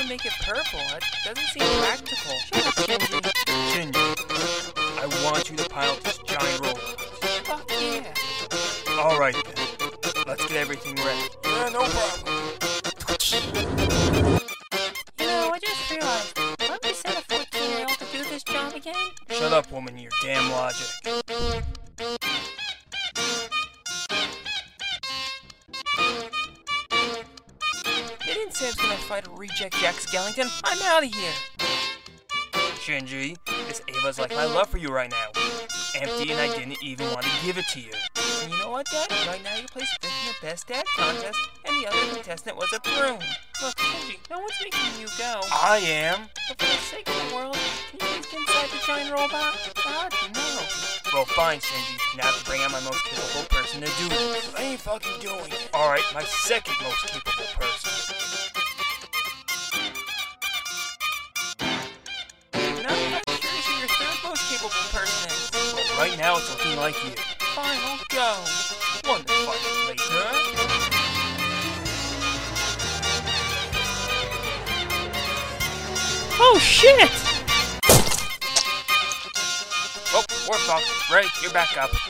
make it purple. That doesn't seem practical. Shut up, Shinji. Shinji, I want you to pilot this giant robot. Fuck yeah. Alright then, let's get everything ready. Yeah, no problem. You know, I just realized, why we send a 14-year-old to do this job again? Shut up, woman, your damn logic. You didn't say I was gonna fight a reject Jack Skellington. I'm out of here. Shinji, this Ava's like my love for you right now. Empty, and I didn't even want to give it to you. And you know what, Dad? Right now you placed fifth in the best dad contest, and the other contestant was a prune. Look, Shinji, no one's making you go. I am. But for the sake of the world, can you please get inside the giant robot? God, no. Well, fine, Shinji. Now I have to bring out my most capable person to do this. I ain't fucking doing it. Alright, my second most capable person. No, I'm curious who your third most capable person is. Well, right now it's looking like you. Fine, I'll go. One to fight later. Oh, shit! Oh, we're fucked. Ray, you're back up.